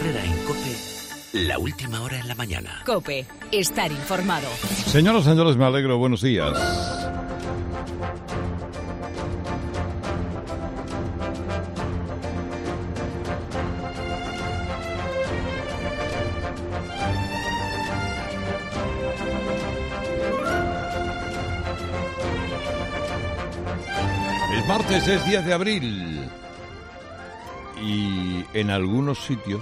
Herrera en COPE, la última hora en la mañana. COPE, estar informado. Señoras y señores, me alegro, buenos días. El martes es 10 de abril y en algunos sitios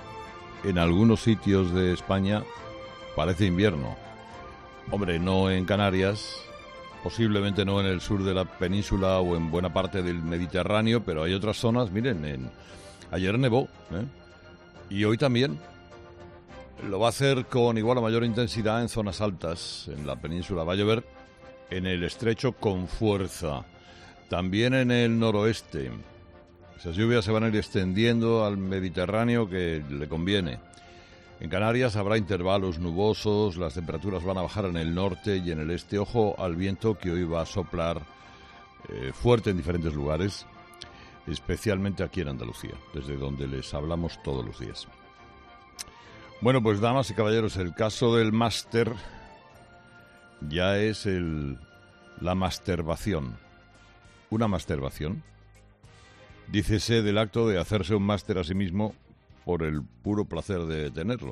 de España parece invierno. Hombre, no en Canarias, posiblemente no en el sur de la península o en buena parte del Mediterráneo, pero hay otras zonas, miren, ayer nevó, y hoy también. Lo va a hacer con igual o mayor intensidad en zonas altas, en la península. Va a llover en el estrecho con fuerza, también en el noroeste. Esas lluvias se van a ir extendiendo al Mediterráneo, que le conviene. En Canarias habrá intervalos nubosos, las temperaturas van a bajar en el norte y en el este. Ojo al viento, que hoy va a soplar fuerte en diferentes lugares, especialmente aquí en Andalucía, desde donde les hablamos todos los días. Bueno, pues damas y caballeros, el caso del máster ya es la masturbación. ¿Una masturbación? Dícese del acto de hacerse un máster a sí mismo por el puro placer de tenerlo.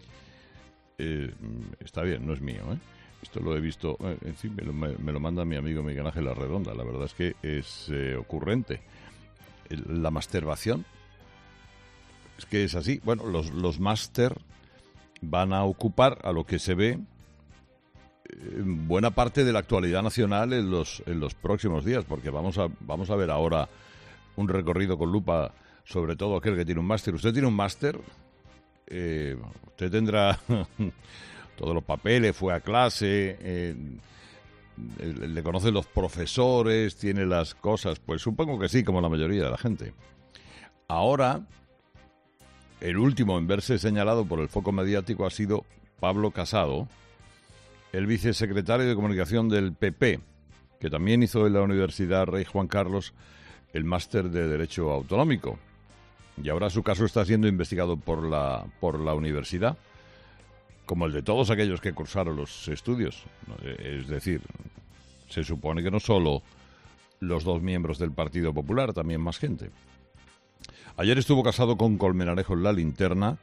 Está bien, no es mío, ¿eh? Esto lo he visto, en fin, me lo manda mi amigo Miguel Ángel Arredonda. La verdad es que es ocurrente. La masturbación es que es así. Bueno, los máster van a ocupar, a lo que se ve, buena parte de la actualidad nacional en los próximos días, porque vamos a ver ahora un recorrido con lupa sobre todo aquel que tiene un máster. Usted tiene un máster, usted tendrá todos los papeles, fue a clase, le conocen los profesores, tiene las cosas. Pues supongo que sí, como la mayoría de la gente. Ahora, el último en verse señalado por el foco mediático ha sido Pablo Casado, el vicesecretario de Comunicación del PP, que también hizo en la Universidad Rey Juan Carlos el máster de Derecho Autonómico. Y ahora su caso está siendo investigado por la universidad, como el de todos aquellos que cursaron los estudios. Es decir, se supone que no solo los dos miembros del Partido Popular, también más gente. Ayer estuvo Casado con Colmenarejo en La Linterna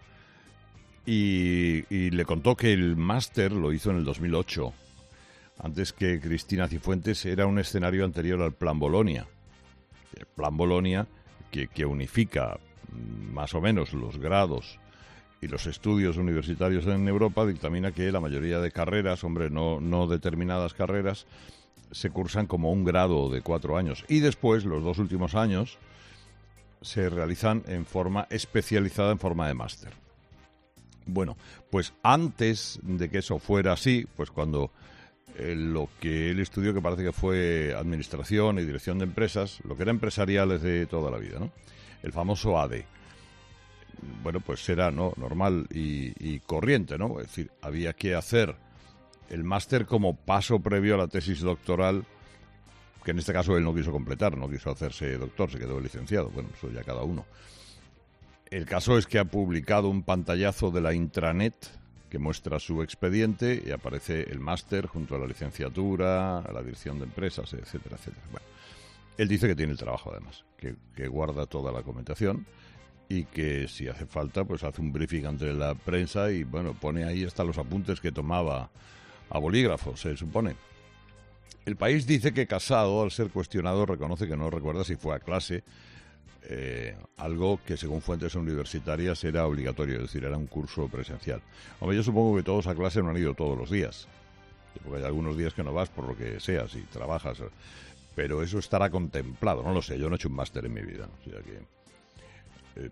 y le contó que el máster lo hizo en el 2008. Antes que Cristina Cifuentes, era un escenario anterior al Plan Bolonia. El Plan Bolonia, que unifica más o menos los grados y los estudios universitarios en Europa, dictamina que la mayoría de carreras, no determinadas carreras, se cursan como un grado de 4 años. Y después, los 2 últimos años, se realizan en forma especializada, en forma de máster. Bueno, pues antes de que eso fuera así, pues cuando lo que él estudió, que parece que fue Administración y Dirección de Empresas, lo que era empresariales de toda la vida, ¿no? El famoso ADE. Bueno, pues era normal y corriente, ¿no? Es decir, había que hacer el máster como paso previo a la tesis doctoral, que en este caso él no quiso completar, no quiso hacerse doctor, se quedó licenciado. Bueno, eso ya cada uno. El caso es que ha publicado un pantallazo de la intranet que muestra su expediente y aparece el máster junto a la licenciatura, a la dirección de empresas, etcétera, etcétera. Bueno, él dice que tiene el trabajo además, que guarda toda la documentación y que si hace falta pues hace un briefing ante la prensa y bueno, pone ahí hasta los apuntes que tomaba a bolígrafo, se supone. El País dice que Casado, al ser cuestionado, reconoce que no recuerda si fue a clase, algo que según fuentes universitarias era obligatorio, es decir, era un curso presencial. Hombre, yo supongo que todos a clase no han ido todos los días, porque hay algunos días que no vas por lo que sea, si trabajas, pero eso estará contemplado, no lo sé, yo no he hecho un máster en mi vida, o sea que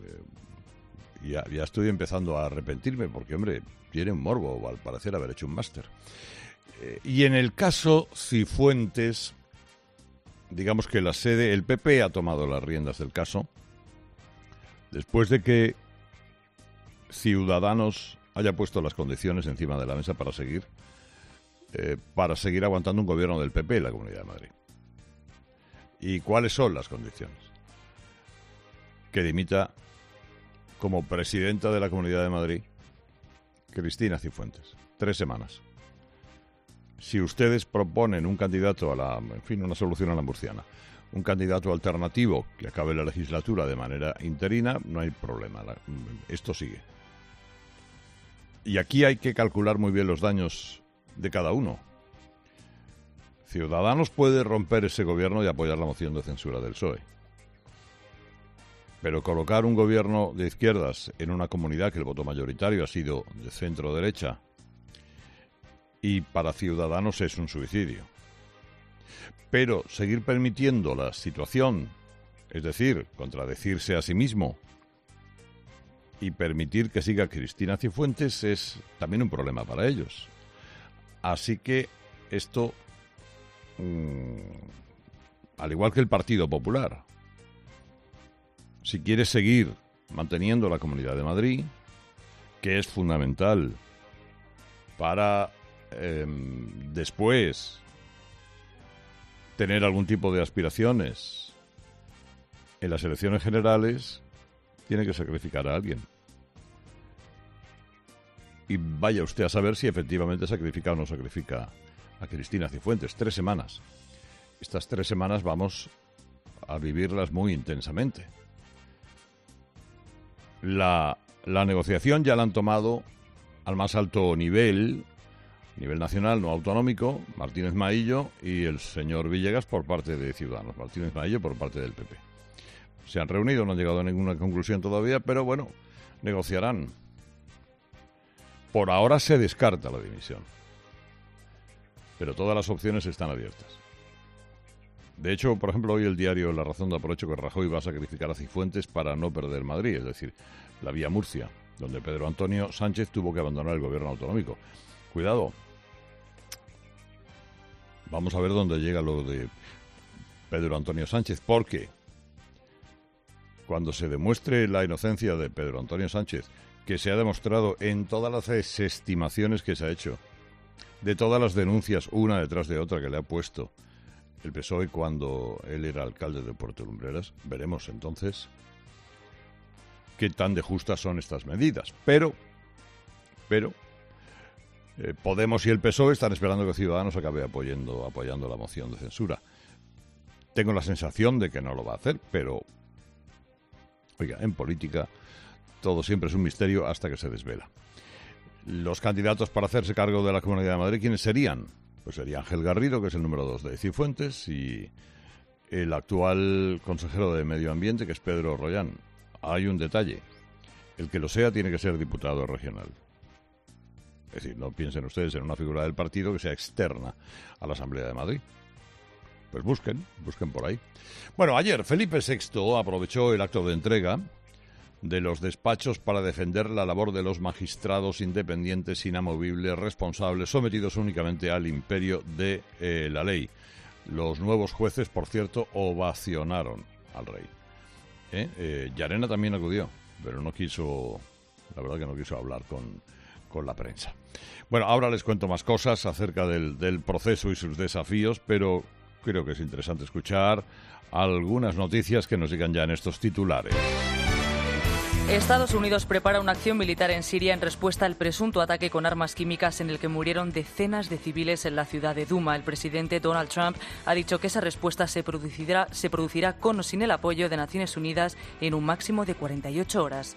ya estoy empezando a arrepentirme, porque hombre, tiene un morbo al parecer haber hecho un máster. Y en el caso Cifuentes, digamos que la sede, el PP ha tomado las riendas del caso, después de que Ciudadanos haya puesto las condiciones encima de la mesa para seguir aguantando un gobierno del PP en la Comunidad de Madrid. ¿Y cuáles son las condiciones? Que dimita como presidenta de la Comunidad de Madrid, Cristina Cifuentes. 3 semanas. Si ustedes proponen un candidato una solución a la murciana, un candidato alternativo que acabe la legislatura de manera interina, no hay problema. Esto sigue. Y aquí hay que calcular muy bien los daños de cada uno. Ciudadanos puede romper ese gobierno y apoyar la moción de censura del PSOE. Pero colocar un gobierno de izquierdas en una comunidad que el voto mayoritario ha sido de centro-derecha y para Ciudadanos es un suicidio. Pero seguir permitiendo la situación, es decir, contradecirse a sí mismo y permitir que siga Cristina Cifuentes es también un problema para ellos. Así que esto, al igual que el Partido Popular, si quiere seguir manteniendo la Comunidad de Madrid, que es fundamental para después tener algún tipo de aspiraciones en las elecciones generales, tiene que sacrificar a alguien. Y vaya usted a saber si efectivamente sacrifica o no sacrifica a Cristina Cifuentes. 3 semanas. Estas 3 semanas vamos a vivirlas muy intensamente. La negociación ya la han tomado al más alto nivel nacional, no autonómico, Martínez Maillo y el señor Villegas por parte de Ciudadanos, Martínez Maillo por parte del PP. Se han reunido, no han llegado a ninguna conclusión todavía, pero bueno, negociarán. Por ahora se descarta la dimisión, pero todas las opciones están abiertas. De hecho, por ejemplo, hoy el diario La Razón da por hecho que Rajoy va a sacrificar a Cifuentes para no perder Madrid, es decir, la vía Murcia, donde Pedro Antonio Sánchez tuvo que abandonar el gobierno autonómico. Cuidado. Vamos a ver dónde llega lo de Pedro Antonio Sánchez, porque cuando se demuestre la inocencia de Pedro Antonio Sánchez, que se ha demostrado en todas las desestimaciones que se ha hecho, de todas las denuncias una detrás de otra que le ha puesto el PSOE cuando él era alcalde de Puerto Lumbreras, veremos entonces qué tan de justas son estas medidas. Pero Podemos y el PSOE están esperando que Ciudadanos acabe apoyando la moción de censura. Tengo la sensación de que no lo va a hacer, pero oiga, en política todo siempre es un misterio hasta que se desvela. Los candidatos para hacerse cargo de la Comunidad de Madrid, ¿quiénes serían? Pues sería Ángel Garrido, que es el número 2 de Cifuentes, y el actual consejero de Medio Ambiente, que es Pedro Rollán. Hay un detalle: el que lo sea tiene que ser diputado regional. Es decir, no piensen ustedes en una figura del partido que sea externa a la Asamblea de Madrid. Pues busquen por ahí. Bueno, ayer Felipe VI aprovechó el acto de entrega de los despachos para defender la labor de los magistrados independientes, inamovibles, responsables, sometidos únicamente al imperio de la ley. Los nuevos jueces, por cierto, ovacionaron al rey. Llarena también acudió, pero no quiso hablar con la prensa. Bueno, ahora les cuento más cosas acerca del proceso y sus desafíos, pero creo que es interesante escuchar algunas noticias que nos llegan ya en estos titulares. Estados Unidos prepara una acción militar en Siria en respuesta al presunto ataque con armas químicas en el que murieron decenas de civiles en la ciudad de Duma. El presidente Donald Trump ha dicho que esa respuesta se producirá con o sin el apoyo de Naciones Unidas en un máximo de 48 horas.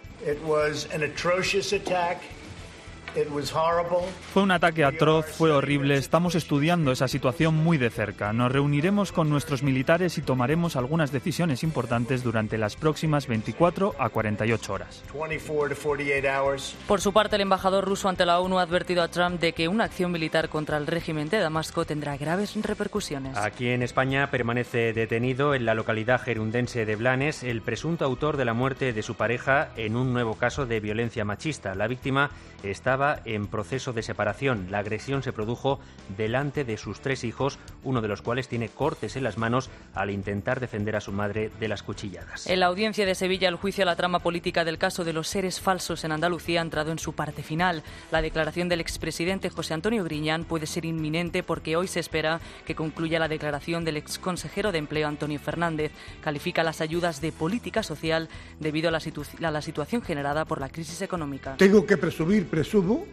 Fue un ataque atroz, fue horrible. Estamos estudiando esa situación muy de cerca. Nos reuniremos con nuestros militares y tomaremos algunas decisiones importantes durante las próximas 24 a 48 horas. Por su parte, el embajador ruso ante la ONU ha advertido a Trump de que una acción militar contra el régimen de Damasco tendrá graves repercusiones. Aquí en España permanece detenido en la localidad gerundense de Blanes el presunto autor de la muerte de su pareja en un nuevo caso de violencia machista. La víctima estaba estaba en proceso de separación. La agresión se produjo delante de sus 3 hijos, uno de los cuales tiene cortes en las manos al intentar defender a su madre de las cuchilladas. En la audiencia de Sevilla, el juicio a la trama política del caso de los seres falsos en Andalucía ha entrado en su parte final. La declaración del expresidente José Antonio Griñán puede ser inminente porque hoy se espera que concluya la declaración del exconsejero de Empleo Antonio Fernández. Califica las ayudas de política social debido a la situación generada por la crisis económica. Tengo que presumo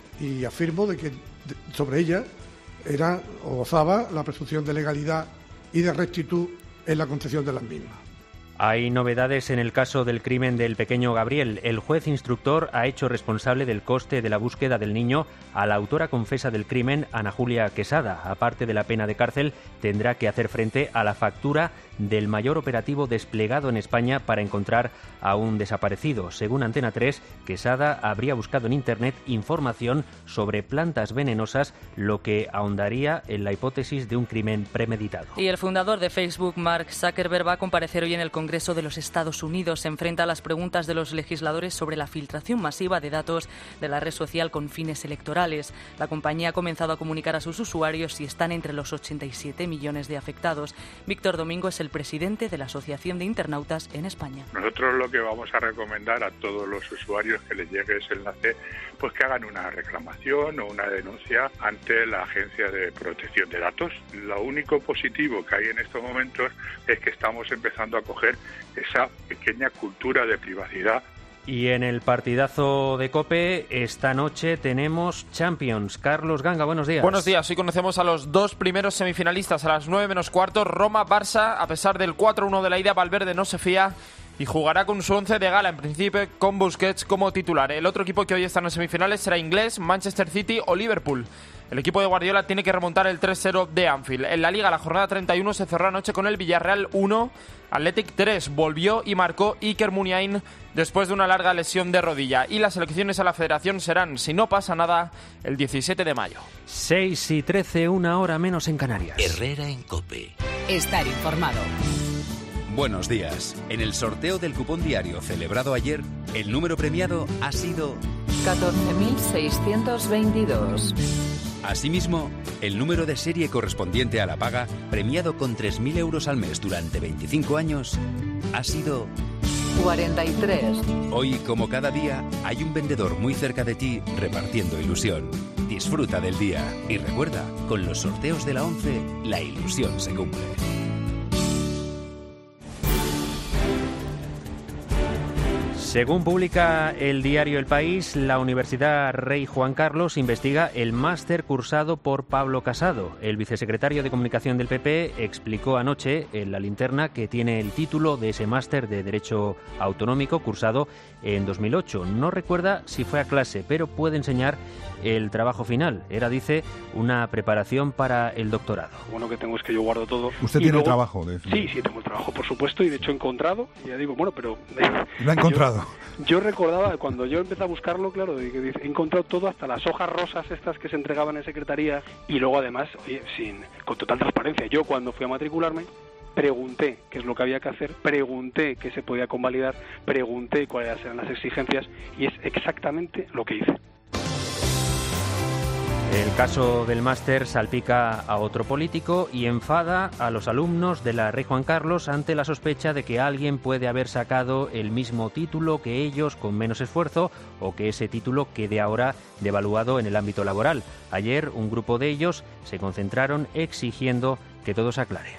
y afirmo de que sobre ella era o gozaba la presunción de legalidad y de rectitud en la concesión de las mismas. Hay novedades en el caso del crimen del pequeño Gabriel. El juez instructor ha hecho responsable del coste de la búsqueda del niño a la autora confesa del crimen, Ana Julia Quesada. Aparte de la pena de cárcel, tendrá que hacer frente a la factura del mayor operativo desplegado en España para encontrar a un desaparecido. Según Antena 3, Quesada habría buscado en Internet información sobre plantas venenosas, lo que ahondaría en la hipótesis de un crimen premeditado. Y el fundador de Facebook, Mark Zuckerberg, va a comparecer hoy en el Congreso de los Estados Unidos. Se enfrenta a las preguntas de los legisladores sobre la filtración masiva de datos de la red social con fines electorales. La compañía ha comenzado a comunicar a sus usuarios y están entre los 87 millones de afectados. Víctor Domingo es el presidente de la Asociación de Internautas en España. Nosotros lo que vamos a recomendar a todos los usuarios que les llegue ese enlace, pues que hagan una reclamación o una denuncia ante la Agencia de Protección de Datos. Lo único positivo que hay en estos momentos es que estamos empezando a coger esa pequeña cultura de privacidad. Y en el partidazo de COPE, esta noche tenemos Champions. Carlos Ganga, buenos días. Buenos días, hoy conocemos a los 2 primeros semifinalistas a las 9 menos cuarto. Roma-Barça, a pesar del 4-1 de la ida, Valverde no se fía y jugará con su 11 de gala, en principio con Busquets como titular. El otro equipo que hoy está en las semifinales será inglés, Manchester City o Liverpool. El equipo de Guardiola tiene que remontar el 3-0 de Anfield. En la Liga, la jornada 31 se cerró anoche con el Villarreal 1, Athletic 3. Volvió y marcó Iker Muniain después de una larga lesión de rodilla. Y las elecciones a la Federación serán, si no pasa nada, el 17 de mayo. 6:13, 1 hora menos en Canarias. Herrera en COPE. Estar informado. Buenos días. En el sorteo del cupón diario celebrado ayer, el número premiado ha sido 14.622. Asimismo, el número de serie correspondiente a la paga, premiado con 3.000 euros al mes durante 25 años, ha sido 43. Hoy, como cada día, hay un vendedor muy cerca de ti repartiendo ilusión. Disfruta del día y recuerda, con los sorteos de la 11, la ilusión se cumple. Según publica el diario El País, la Universidad Rey Juan Carlos investiga el máster cursado por Pablo Casado. El vicesecretario de Comunicación del PP explicó anoche en La Linterna que tiene el título de ese máster de Derecho Autonómico cursado en 2008. No recuerda si fue a clase, pero puede enseñar el trabajo final. Era, dice, una preparación para el doctorado. Bueno, que tengo es que yo guardo todo. ¿Usted tiene el trabajo? Sí, tengo el trabajo, por supuesto, y de hecho he encontrado, y ya digo, bueno, pero... ¿Lo ha encontrado? Yo recordaba, cuando yo empecé a buscarlo, claro, he encontrado todo, hasta las hojas rosas estas que se entregaban en secretaría, y luego además, oye, con total transparencia. Yo cuando fui a matricularme, pregunté qué es lo que había que hacer, pregunté qué se podía convalidar, pregunté cuáles eran las exigencias, y es exactamente lo que hice. El caso del máster salpica a otro político y enfada a los alumnos de la Rey Juan Carlos ante la sospecha de que alguien puede haber sacado el mismo título que ellos con menos esfuerzo o que ese título quede ahora devaluado en el ámbito laboral. Ayer un grupo de ellos se concentraron exigiendo que todo se aclare.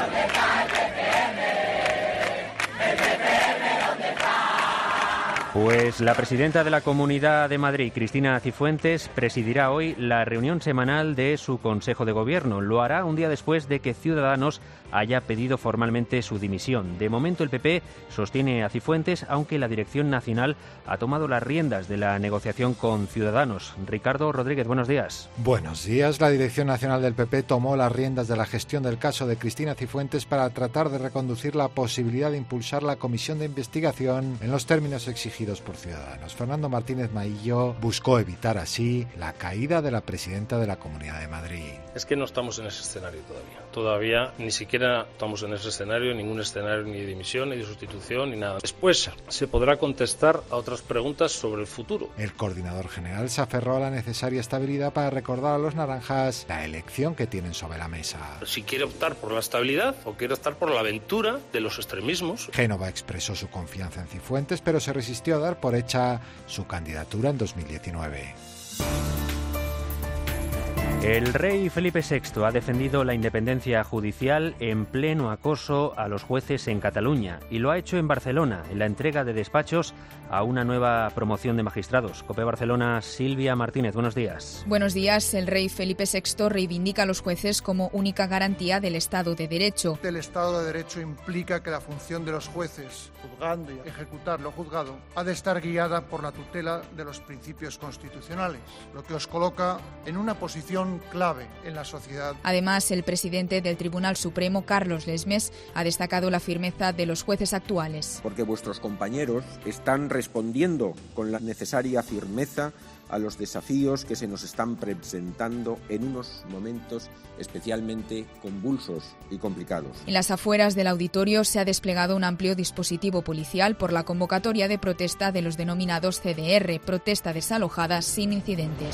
Pues la presidenta de la Comunidad de Madrid, Cristina Cifuentes, presidirá hoy la reunión semanal de su Consejo de Gobierno. Lo hará un día después de que Ciudadanos haya pedido formalmente su dimisión. De momento el PP sostiene a Cifuentes, aunque la Dirección Nacional ha tomado las riendas de la negociación con Ciudadanos. Ricardo Rodríguez, buenos días. Buenos días. La Dirección Nacional del PP tomó las riendas de la gestión del caso de Cristina Cifuentes para tratar de reconducir la posibilidad de impulsar la comisión de investigación en los términos exigidos elegidos por Ciudadanos. Fernando Martínez Maillo buscó evitar así la caída de la presidenta de la Comunidad de Madrid. Es que no estamos en ese escenario todavía. Todavía ni siquiera estamos en ese escenario, ningún escenario ni de dimisión, ni de sustitución, ni nada. Después se podrá contestar a otras preguntas sobre el futuro. El coordinador general se aferró a la necesaria estabilidad para recordar a los naranjas la elección que tienen sobre la mesa. Si quiere optar por la estabilidad o quiere optar por la aventura de los extremismos. Génova expresó su confianza en Cifuentes, pero se resistió a dar por hecha su candidatura en 2019. El rey Felipe VI ha defendido la independencia judicial en pleno acoso a los jueces en Cataluña y lo ha hecho en Barcelona, en la entrega de despachos a una nueva promoción de magistrados. COPE Barcelona, Silvia Martínez, buenos días. Buenos días. El rey Felipe VI reivindica a los jueces como única garantía del Estado de Derecho. El Estado de Derecho implica que la función de los jueces, juzgando y ejecutar lo juzgado, ha de estar guiada por la tutela de los principios constitucionales, lo que os coloca en una posición clave en la sociedad. Además, el presidente del Tribunal Supremo, Carlos Lesmes, ha destacado la firmeza de los jueces actuales. Porque vuestros compañeros están respondiendo con la necesaria firmeza a los desafíos que se nos están presentando en unos momentos especialmente convulsos y complicados. En las afueras del auditorio se ha desplegado un amplio dispositivo policial por la convocatoria de protesta de los denominados CDR, protesta desalojada sin incidentes.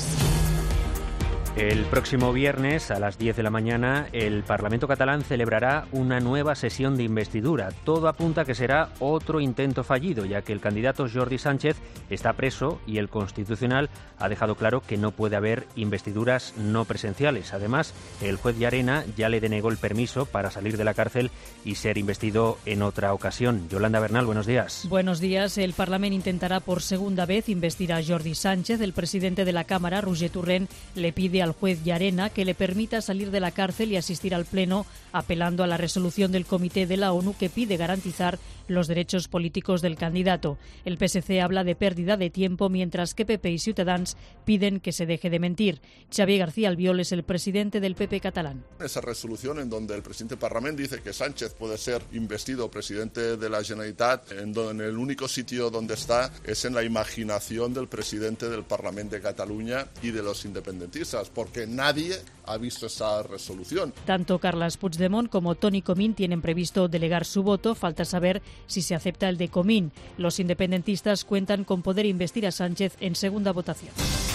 El próximo viernes a las 10 de la mañana el Parlamento catalán celebrará una nueva sesión de investidura. Todo apunta a que será otro intento fallido, ya que el candidato Jordi Sánchez está preso y el Constitucional ha dejado claro que no puede haber investiduras no presenciales. Además, el juez Llarena ya le denegó el permiso para salir de la cárcel y ser investido en otra ocasión. Yolanda Bernal, buenos días. Buenos días. El Parlamento intentará por segunda vez investir a Jordi Sánchez. El presidente de la Cámara, Roger Torrent, le pide al juez Llarena que le permita salir de la cárcel y asistir al Pleno, apelando a la resolución del Comité de la ONU que pide garantizar los derechos políticos del candidato. El PSC habla de pérdida de tiempo, mientras que PP y Ciutadans piden que se deje de mentir. Xavier García Albiol es el presidente del PP catalán. Esa resolución en donde el presidente del Parlamento dice que Sánchez puede ser investido presidente de la Generalitat, en el único sitio donde está es en la imaginación del presidente del Parlamento de Cataluña y de los independentistas, porque nadie ha visto esa resolución. Tanto Carles Puigdemont como Toni Comín tienen previsto delegar su voto. Falta saber si se acepta el de Comín. Los independentistas cuentan con poder investir a Sánchez en segunda votación.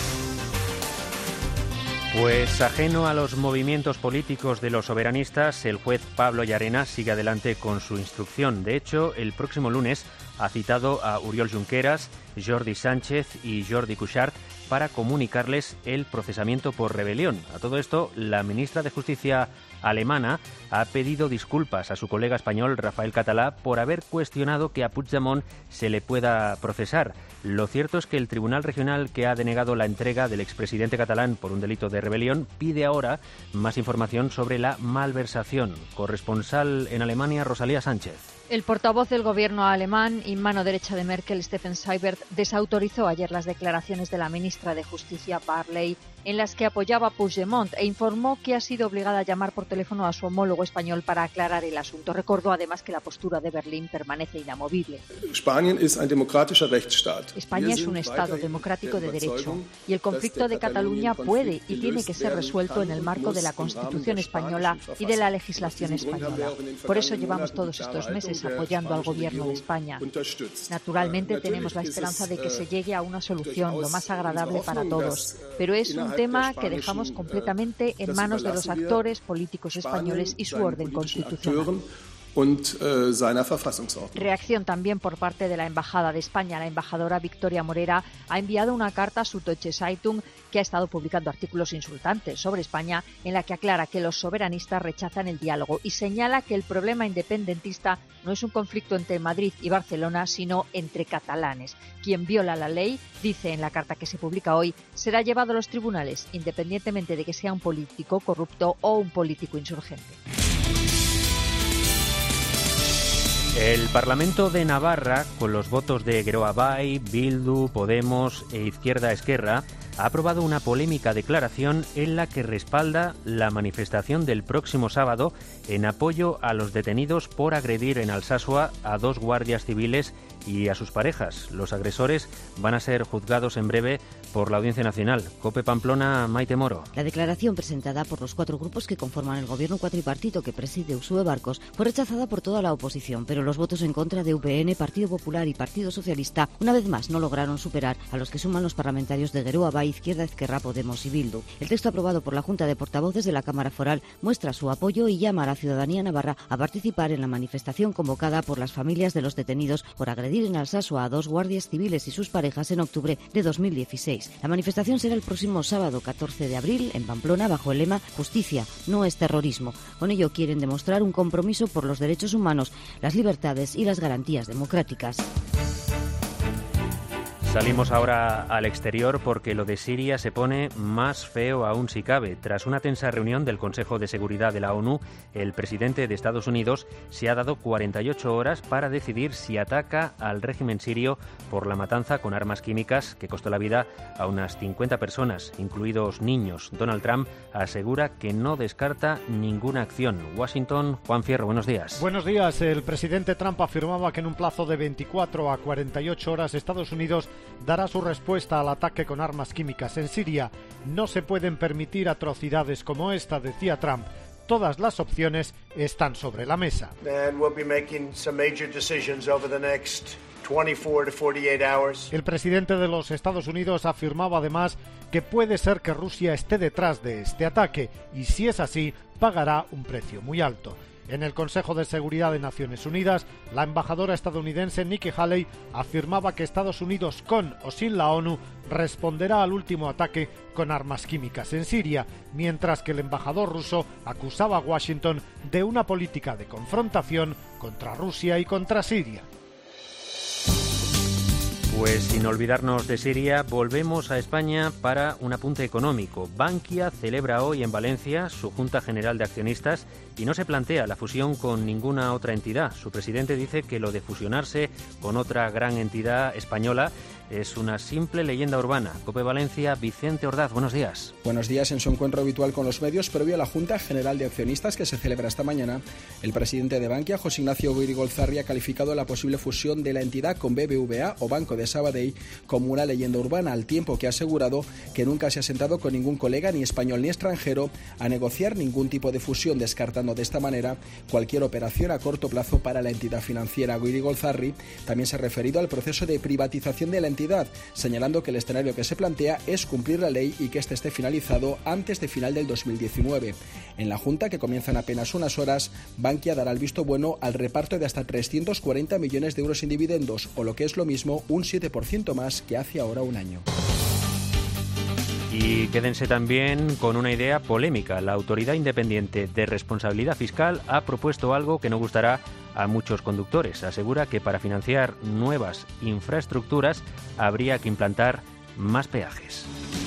Pues ajeno a los movimientos políticos de los soberanistas, el juez Pablo Llarena sigue adelante con su instrucción. De hecho, el próximo lunes ha citado a Oriol Junqueras, Jordi Sánchez y Jordi Cuixart para comunicarles el procesamiento por rebelión. A todo esto, la ministra de Justicia alemana ha pedido disculpas a su colega español Rafael Català por haber cuestionado que a Puigdemont se le pueda procesar. Lo cierto es que el Tribunal Regional, que ha denegado la entrega del expresidente catalán por un delito de rebelión, pide ahora más información sobre la malversación. Corresponsal en Alemania, Rosalía Sánchez. El portavoz del gobierno alemán y mano derecha de Merkel, Steffen Seibert, desautorizó ayer las declaraciones de la ministra de Justicia, Barley, en las que apoyaba a Puigdemont e informó que ha sido obligada a llamar por teléfono a su homólogo español para aclarar el asunto. Recordó además que la postura de Berlín permanece inamovible. España es un Estado democrático de derecho y el conflicto de Cataluña puede y tiene que ser resuelto en el marco de la Constitución española y de la legislación española. Por eso llevamos todos estos meses apoyando al Gobierno de España. Naturalmente tenemos la esperanza de que se llegue a una solución lo más agradable para todos, pero es un tema que dejamos completamente en manos de los actores políticos españoles y su orden constitucional. Reacción también por parte de la Embajada de España. La embajadora Victoria Morera ha enviado una carta a Süddeutsche Zeitung, que ha estado publicando artículos insultantes sobre España, en la que aclara que los soberanistas rechazan el diálogo y señala que el problema independentista no es un conflicto entre Madrid y Barcelona, sino entre catalanes. Quien viola la ley, dice en la carta que se publica hoy, será llevado a los tribunales, independientemente de que sea un político corrupto o un político insurgente. El Parlamento de Navarra, con los votos de Geroa Bai, Bildu, Podemos e Izquierda Esquerra, ha aprobado una polémica declaración en la que respalda la manifestación del próximo sábado en apoyo a los detenidos por agredir en Alsasua a 2 guardias civiles y a sus parejas. Los agresores van a ser juzgados en breve por la Audiencia Nacional. COPE Pamplona, Maite Moro. La declaración presentada por los 4 grupos que conforman el gobierno cuatripartito que preside Uxue Barcos fue rechazada por toda la oposición, pero los votos en contra de UPN, Partido Popular y Partido Socialista una vez más no lograron superar a los que suman los parlamentarios de Geroa Bai, Izquierda, Ezquerra, Podemos y Bildu. El texto aprobado por la Junta de Portavoces de la Cámara Foral muestra su apoyo y llama a la ciudadanía navarra a participar en la manifestación convocada por las familias de los detenidos por agredir en Alsasua a 2 guardias civiles y sus parejas en octubre de 2016. La manifestación será el próximo sábado 14 de abril en Pamplona bajo el lema Justicia, no es terrorismo. Con ello quieren demostrar un compromiso por los derechos humanos, las libertades y las garantías democráticas. Salimos ahora al exterior porque lo de Siria se pone más feo aún si cabe. Tras una tensa reunión del Consejo de Seguridad de la ONU, el presidente de Estados Unidos se ha dado 48 horas para decidir si ataca al régimen sirio por la matanza con armas químicas que costó la vida a unas 50 personas, incluidos niños. Donald Trump asegura que no descarta ninguna acción. Washington, Juan Fierro, buenos días. Buenos días. El presidente Trump afirmaba que en un plazo de 24 a 48 horas Estados Unidos dará su respuesta al ataque con armas químicas en Siria. No se pueden permitir atrocidades como esta, decía Trump. Todas las opciones están sobre la mesa. El presidente de los Estados Unidos afirmaba además que puede ser que Rusia esté detrás de este ataque y si es así, pagará un precio muy alto. En el Consejo de Seguridad de Naciones Unidas, la embajadora estadounidense Nikki Haley afirmaba que Estados Unidos, con o sin la ONU, responderá al último ataque con armas químicas en Siria, mientras que el embajador ruso acusaba a Washington de una política de confrontación contra Rusia y contra Siria. Pues sin olvidarnos de Siria, volvemos a España para un apunte económico. Bankia celebra hoy en Valencia su Junta General de Accionistas y no se plantea la fusión con ninguna otra entidad. Su presidente dice que lo de fusionarse con otra gran entidad española es una simple leyenda urbana. COPE Valencia, Vicente Ordaz, buenos días. Buenos días. En su encuentro habitual con los medios, previo a la Junta General de Accionistas que se celebra esta mañana, el presidente de Bankia, José Ignacio Guirigolzarri, ha calificado la posible fusión de la entidad con BBVA o Banco de Sabadell como una leyenda urbana, al tiempo que ha asegurado que nunca se ha sentado con ningún colega, ni español ni extranjero, a negociar ningún tipo de fusión, descartando de esta manera cualquier operación a corto plazo para la entidad financiera. Guirigolzarri también se ha referido al proceso de privatización de la entidad, señalando que el escenario que se plantea es cumplir la ley y que este esté finalizado antes de final del 2019. En la Junta, que comienza en apenas unas horas, Bankia dará el visto bueno al reparto de hasta 340 millones de euros en dividendos, o lo que es lo mismo, un 7% más que hace ahora un año. Y quédense también con una idea polémica. La Autoridad Independiente de Responsabilidad Fiscal ha propuesto algo que no gustará a muchos conductores. Asegura que para financiar nuevas infraestructuras habría que implantar más peajes.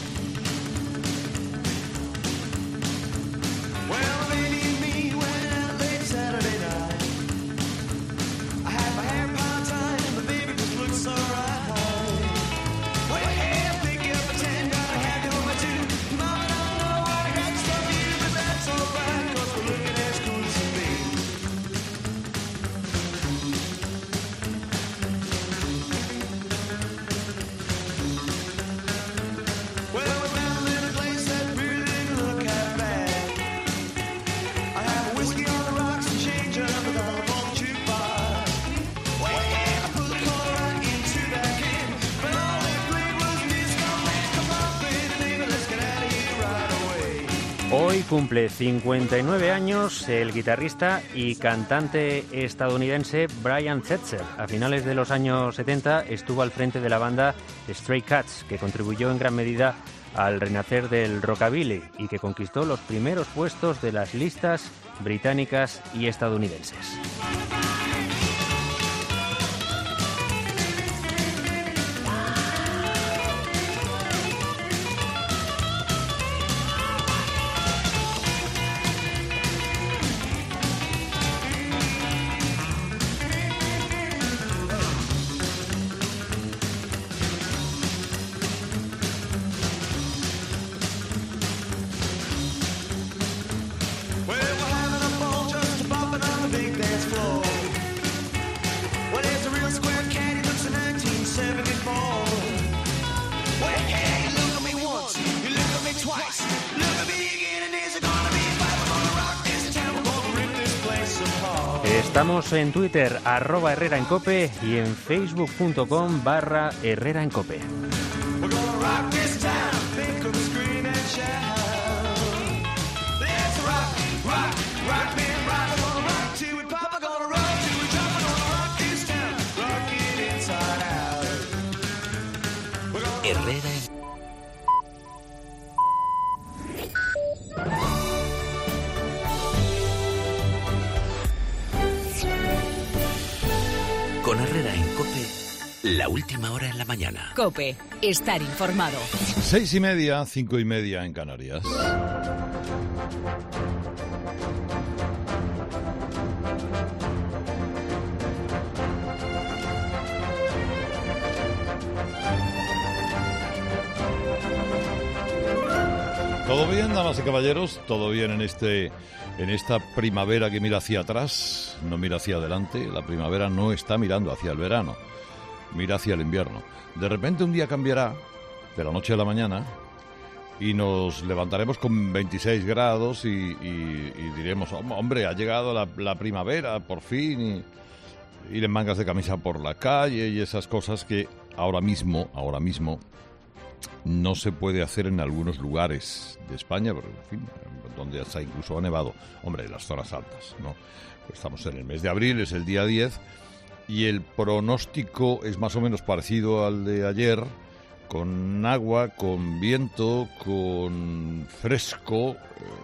Hoy cumple 59 años el guitarrista y cantante estadounidense Brian Setzer. A finales de los años 70 estuvo al frente de la banda Stray Cats, que contribuyó en gran medida al renacer del rockabilly y que conquistó los primeros puestos de las listas británicas y estadounidenses. Estamos en Twitter, @HerreraEnCope, y en facebook.com/HerreraEnCope. Herrera. Con Herrera en COPE, la última hora en la mañana. COPE, estar informado. 6:30, 5:30 en Canarias. ¿Todo bien, damas y caballeros? ¿Todo bien en esta primavera que mira hacia atrás, no mira hacia adelante? La primavera no está mirando hacia el verano, mira hacia el invierno. De repente un día cambiará, de la noche a la mañana, y nos levantaremos con 26 grados y diremos, hombre, ha llegado la primavera, por fin, y ir en mangas de camisa por la calle y esas cosas que ahora mismo no se puede hacer en algunos lugares de España, pero, en fin, donde hasta incluso ha nevado. Hombre, en las zonas altas, ¿no? Pues estamos en el mes de abril, es el día 10, y el pronóstico es más o menos parecido al de ayer, con agua, con viento, con fresco,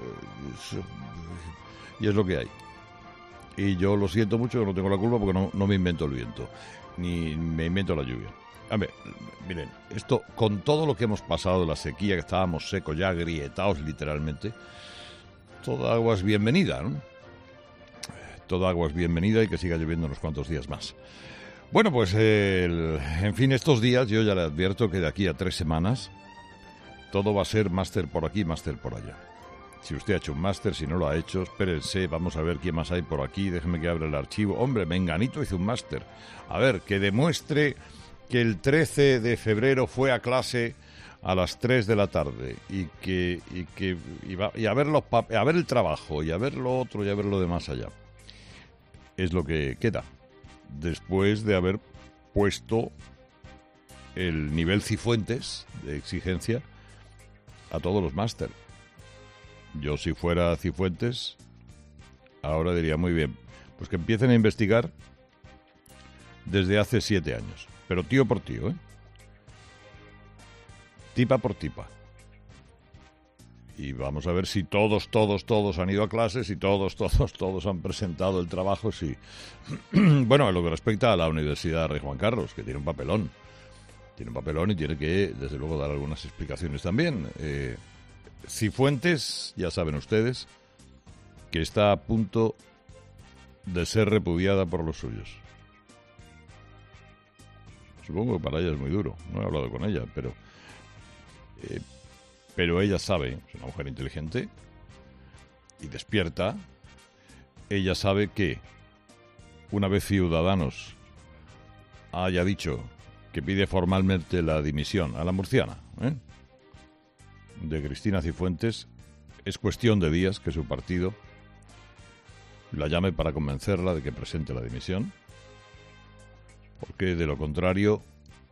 y es lo que hay. Y yo lo siento mucho, no tengo la culpa porque no me invento el viento, ni me invento la lluvia. A ver, miren, esto, con todo lo que hemos pasado, la sequía, que estábamos secos ya, agrietados literalmente, toda agua es bienvenida, ¿no? Toda agua es bienvenida y que siga lloviendo unos cuantos días más. Bueno, pues, en fin, estos días yo ya le advierto que de aquí a 3 semanas todo va a ser máster por aquí, máster por allá. Si usted ha hecho un máster, si no lo ha hecho, espérense, vamos a ver quién más hay por aquí, déjeme que abra el archivo. Hombre, Menganito hizo un máster. A ver, que demuestre que el 13 de febrero fue a clase a las 3 de la tarde y a ver el trabajo y a ver lo otro y a ver lo demás allá. Es lo que queda después de haber puesto el nivel Cifuentes de exigencia a todos los máster. Yo, si fuera Cifuentes, ahora diría, muy bien, pues que empiecen a investigar desde hace 7 años. Pero tío por tío, ¿eh? Tipa por tipa. Y vamos a ver si todos han ido a clases, si todos han presentado el trabajo, si... Bueno, en lo que respecta a la Universidad Rey Juan Carlos, que tiene un papelón. Tiene un papelón y tiene que, desde luego, dar algunas explicaciones también. Cifuentes, ya saben ustedes, que está a punto de ser repudiada por los suyos. Supongo que para ella es muy duro. No he hablado con ella, pero ella sabe, es una mujer inteligente y despierta. Ella sabe que una vez Ciudadanos haya dicho que pide formalmente la dimisión a la murciana, de Cristina Cifuentes, es cuestión de días que su partido la llame para convencerla de que presente la dimisión. Porque de lo contrario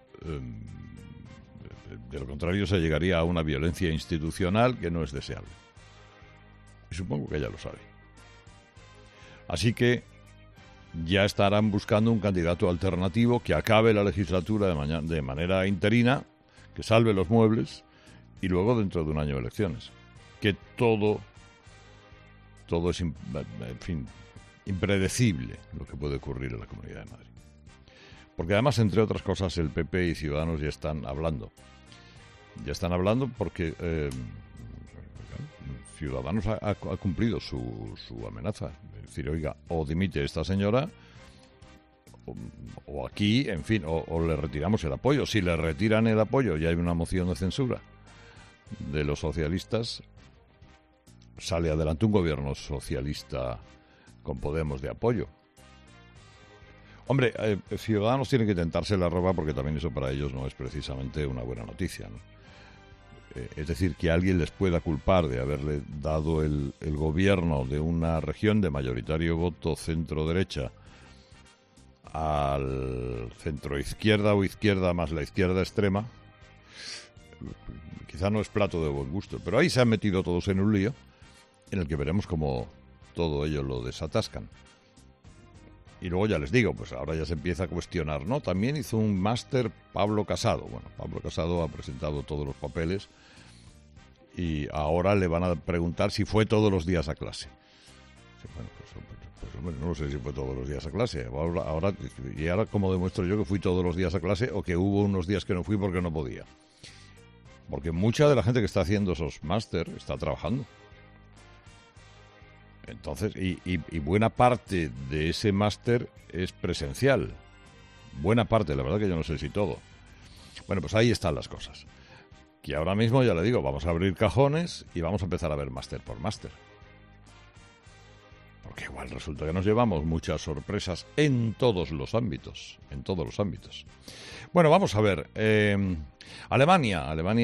se llegaría a una violencia institucional que no es deseable. Y supongo que ella lo sabe. Así que ya estarán buscando un candidato alternativo que acabe la legislatura de manera interina, que salve los muebles, y luego dentro de un año de elecciones. Que todo es, en fin, impredecible lo que puede ocurrir en la Comunidad de Madrid. Porque además, entre otras cosas, el PP y Ciudadanos ya están hablando. Ya están hablando porque Ciudadanos ha cumplido su amenaza. Es decir, oiga, o dimite esta señora, o aquí, en fin, o le retiramos el apoyo. Si le retiran el apoyo y hay una moción de censura de los socialistas, sale adelante un gobierno socialista con Podemos de apoyo. Hombre, Ciudadanos tiene que tentarse la ropa porque también eso para ellos no es precisamente una buena noticia, ¿no? Es decir, que alguien les pueda culpar de haberle dado el gobierno de una región de mayoritario voto centro-derecha al centro-izquierda o izquierda más la izquierda extrema, quizá no es plato de buen gusto, pero ahí se han metido todos en un lío en el que veremos cómo todo ello lo desatascan. Y luego ya les digo, pues ahora ya se empieza a cuestionar, ¿no? También hizo un máster Pablo Casado. Bueno, Pablo Casado ha presentado todos los papeles y ahora le van a preguntar si fue todos los días a clase. Bueno, pues hombre, no sé si fue todos los días a clase. Ahora, ¿cómo demuestro yo que fui todos los días a clase o que hubo unos días que no fui porque no podía? Porque mucha de la gente que está haciendo esos máster está trabajando. Entonces, y buena parte de ese máster es presencial. Buena parte, la verdad que yo no sé si todo. Bueno, pues ahí están las cosas. Que ahora mismo, ya le digo, vamos a abrir cajones y vamos a empezar a ver máster por máster. Porque igual resulta que nos llevamos muchas sorpresas en todos los ámbitos. En todos los ámbitos. Bueno, vamos a ver. Alemania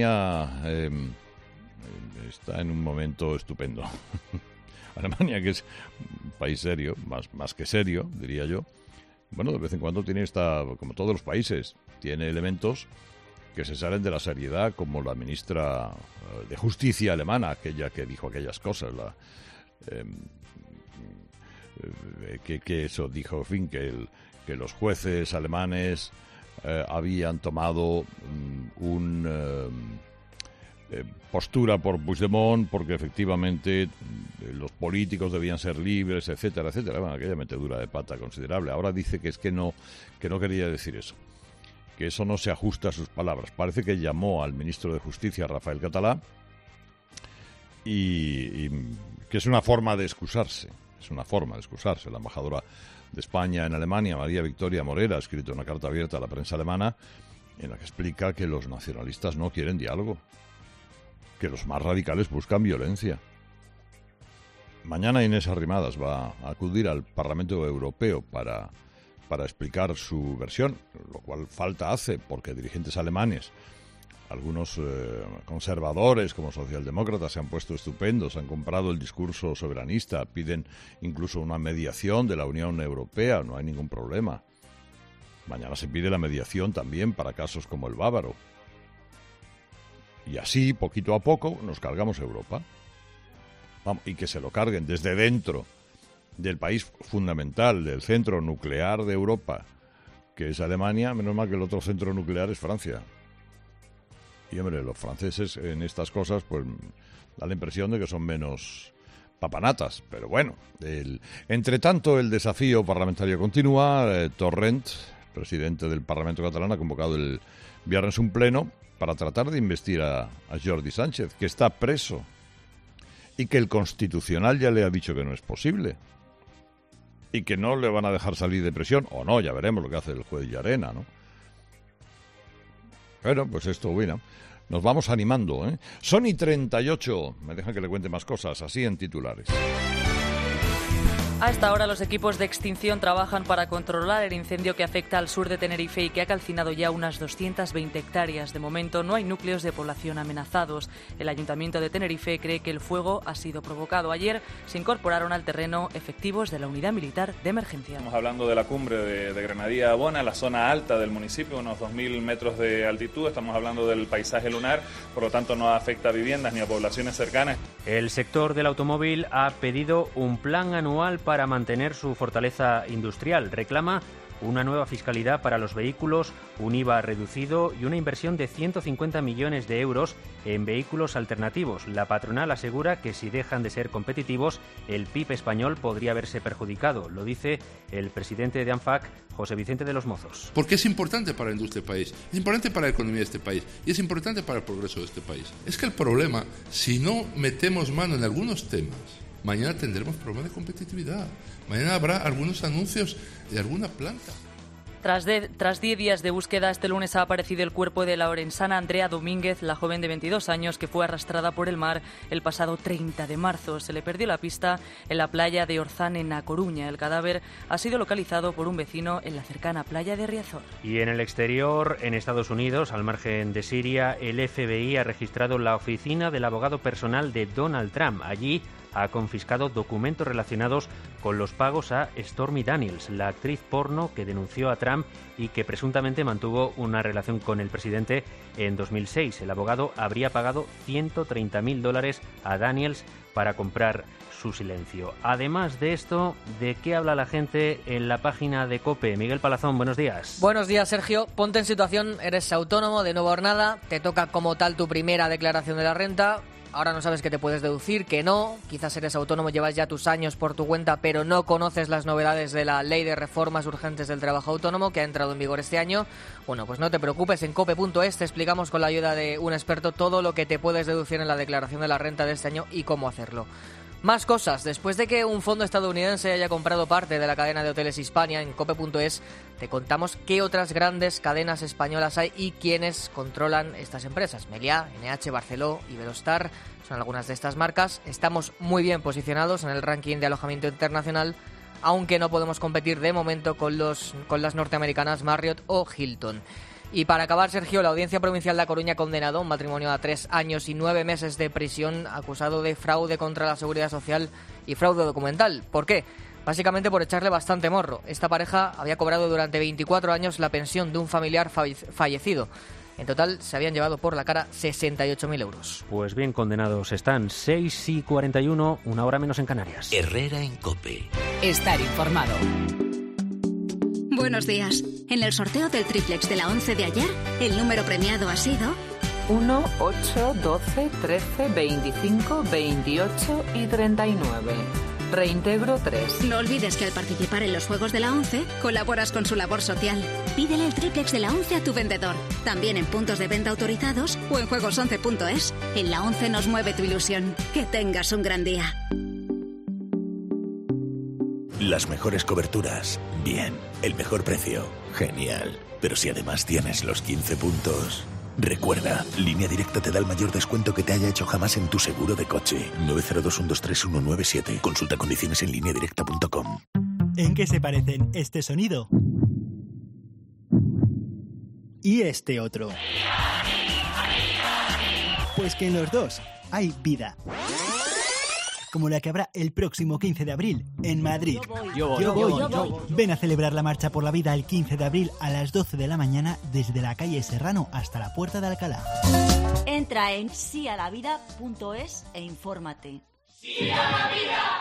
está en un momento estupendo. Alemania, que es un país serio, más que serio, diría yo. Bueno, de vez en cuando tiene como todos los países, tiene elementos que se salen de la seriedad, como la ministra de Justicia alemana, aquella que dijo aquellas cosas, que eso dijo, en fin, que los jueces alemanes habían tomado postura por Puigdemont porque efectivamente los políticos debían ser libres, etcétera, etcétera. Bueno, aquella metedura de pata considerable. Ahora dice que es que no quería decir eso, que eso no se ajusta a sus palabras. Parece que llamó al ministro de Justicia, Rafael Català, y que es una forma de excusarse. Es una forma de excusarse. La embajadora de España en Alemania, María Victoria Morera, ha escrito una carta abierta a la prensa alemana en la que explica que los nacionalistas no quieren diálogo, que los más radicales buscan violencia. Mañana Inés Arrimadas va a acudir al Parlamento Europeo para explicar su versión, lo cual falta hace, porque dirigentes alemanes, algunos conservadores como socialdemócratas, se han puesto estupendos, han comprado el discurso soberanista, piden incluso una mediación de la Unión Europea, no hay ningún problema. Mañana se pide la mediación también para casos como el bávaro. Y así, poquito a poco, nos cargamos Europa. Vamos, y que se lo carguen desde dentro del país fundamental, del centro nuclear de Europa, que es Alemania. Menos mal que el otro centro nuclear es Francia. Y, hombre, los franceses en estas cosas, pues, da la impresión de que son menos papanatas. Pero bueno, entre tanto, el desafío parlamentario continúa. Torrent, presidente del Parlamento catalán, ha convocado el viernes un pleno para tratar de investir a Jordi Sánchez, que está preso y que el Constitucional ya le ha dicho que no es posible y que no le van a dejar salir de prisión, o no, ya veremos lo que hace el juez Llarena, ¿no? Bueno, pues esto, bueno, nos vamos animando, ¿eh? Son y 38, me dejan que le cuente más cosas, así en titulares. A esta hora los equipos de extinción trabajan para controlar el incendio que afecta al sur de Tenerife y que ha calcinado ya unas 220 hectáreas. De momento no hay núcleos de población amenazados. El Ayuntamiento de Tenerife cree que el fuego ha sido provocado. Ayer se incorporaron al terreno efectivos de la Unidad Militar de Emergencia. Estamos hablando de la cumbre de Granadilla Bona, la zona alta del municipio, unos 2.000 metros de altitud. Estamos hablando del paisaje lunar, por lo tanto no afecta a viviendas ni a poblaciones cercanas. El sector del automóvil ha pedido un plan anual para mantener su fortaleza industrial. Reclama una nueva fiscalidad para los vehículos, un IVA reducido y una inversión de 150 millones de euros en vehículos alternativos. La patronal asegura que si dejan de ser competitivos, el PIB español podría verse perjudicado. Lo dice el presidente de ANFAC, José Vicente de los Mozos. Porque es importante para la industria del país, es importante para la economía de este país y es importante para el progreso de este país. Es que el problema, si no metemos mano en algunos temas, mañana tendremos problemas de competitividad. Mañana habrá algunos anuncios de alguna planta. Tras 10 días de búsqueda, este lunes ha aparecido el cuerpo de la orensana Andrea Domínguez, la joven de 22 años que fue arrastrada por el mar el pasado 30 de marzo. Se le perdió la pista en la playa de Orzán, en A Coruña. El cadáver ha sido localizado por un vecino en la cercana playa de Riazor. Y en el exterior, en Estados Unidos, al margen de Siria, el FBI ha registrado la oficina del abogado personal de Donald Trump. Allí ha confiscado documentos relacionados con los pagos a Stormy Daniels, la actriz porno que denunció a Trump y que presuntamente mantuvo una relación con el presidente en 2006. El abogado habría pagado $130.000 a Daniels para comprar su silencio. Además de esto, ¿de qué habla la gente en la página de COPE? Miguel Palazón, buenos días. Buenos días, Sergio. Ponte en situación, eres autónomo de nueva jornada, te toca como tal tu primera declaración de la renta. Ahora no sabes qué te puedes deducir, que no. Quizás eres autónomo, llevas ya tus años por tu cuenta, pero no conoces las novedades de la Ley de Reformas Urgentes del Trabajo Autónomo, que ha entrado en vigor este año. Bueno, pues no te preocupes, en cope.es te explicamos con la ayuda de un experto todo lo que te puedes deducir en la declaración de la renta de este año y cómo hacerlo. Más cosas. Después de que un fondo estadounidense haya comprado parte de la cadena de hoteles Hispania, en cope.es te contamos qué otras grandes cadenas españolas hay y quiénes controlan estas empresas. Meliá, NH, Barceló, Iberostar son algunas de estas marcas. Estamos muy bien posicionados en el ranking de alojamiento internacional, aunque no podemos competir de momento con las norteamericanas Marriott o Hilton. Y para acabar, Sergio, la Audiencia Provincial de A Coruña ha condenado un matrimonio a 3 años y 9 meses de prisión acusado de fraude contra la Seguridad Social y fraude documental. ¿Por qué? Básicamente por echarle bastante morro. Esta pareja había cobrado durante 24 años la pensión de un familiar fallecido. En total se habían llevado por la cara 68.000 euros. Pues bien condenados están. 6:41, una hora menos en Canarias. Herrera en COPE. Estar informado. Buenos días. En el sorteo del triplex de la 11 de ayer, el número premiado ha sido 1, 8, 12, 13, 25, 28 y 39. Reintegro 3. No olvides que al participar en los Juegos de la 11, colaboras con su labor social. Pídele el triplex de la 11 a tu vendedor. También en puntos de venta autorizados o en juegos11.es. En la 11 nos mueve tu ilusión. Que tengas un gran día. Las mejores coberturas, bien. El mejor precio, genial. Pero si además tienes los 15 puntos... Recuerda, Línea Directa te da el mayor descuento que te haya hecho jamás en tu seguro de coche. 902-123-197. Consulta condiciones en lineadirecta.com. ¿En qué se parecen este sonido y este otro? Pues que en los dos hay vida. Como la que habrá el próximo 15 de abril en Madrid. Yo voy. Ven a celebrar la Marcha por la Vida el 15 de abril a las 12 de la mañana desde la calle Serrano hasta la Puerta de Alcalá. Entra en sialavida.es e infórmate. ¡Sí a la vida!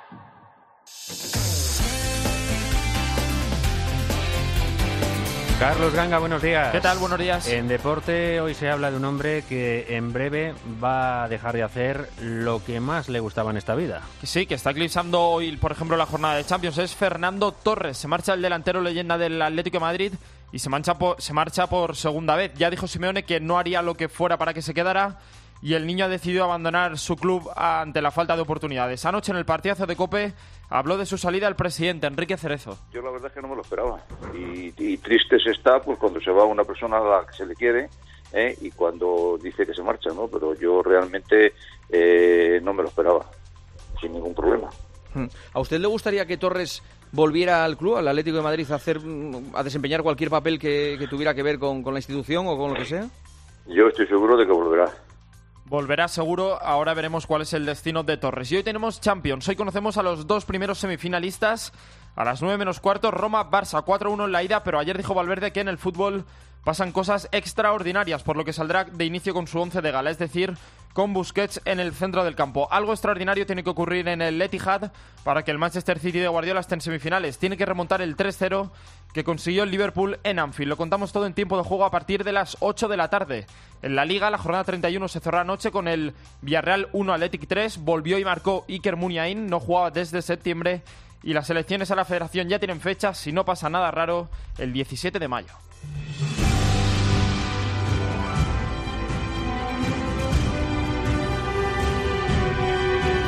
Carlos Ganga, buenos días. ¿Qué tal? Buenos días. En deporte hoy se habla de un hombre que en breve va a dejar de hacer lo que más le gustaba en esta vida. Sí, que está eclipsando hoy, por ejemplo, la jornada de Champions. Es Fernando Torres. Se marcha el delantero leyenda del Atlético de Madrid y se marcha por segunda vez. Ya dijo Simeone que no haría lo que fuera para que se quedara y el niño ha decidido abandonar su club ante la falta de oportunidades. Anoche en el partidazo de COPE habló de su salida el presidente, Enrique Cerezo. Yo la verdad es que no me lo esperaba y triste se está pues cuando se va una persona a la que se le quiere y cuando dice que se marcha, ¿no? Pero yo realmente no me lo esperaba, sin ningún problema. ¿A usted le gustaría que Torres volviera al club, al Atlético de Madrid, a desempeñar cualquier papel que tuviera que ver con la institución o con lo que sea? Yo estoy seguro de que volverá. Volverá seguro, ahora veremos cuál es el destino de Torres. Y hoy tenemos Champions, hoy conocemos a los dos primeros semifinalistas. A las 9 menos cuarto, Roma-Barça, 4-1 en la ida, pero ayer dijo Valverde que en el fútbol pasan cosas extraordinarias, por lo que saldrá de inicio con su 11 de gala, es decir, con Busquets en el centro del campo. Algo extraordinario tiene que ocurrir en el Etihad para que el Manchester City de Guardiola esté en semifinales. Tiene que remontar el 3-0 que consiguió el Liverpool en Anfield. Lo contamos todo en tiempo de juego a partir de las 8 de la tarde. En la Liga, la jornada 31 se cerró anoche con el Villarreal 1, Athletic 3. Volvió y marcó Iker Muniain, no jugaba desde septiembre. Y las elecciones a la Federación ya tienen fecha, si no pasa nada raro, el 17 de mayo.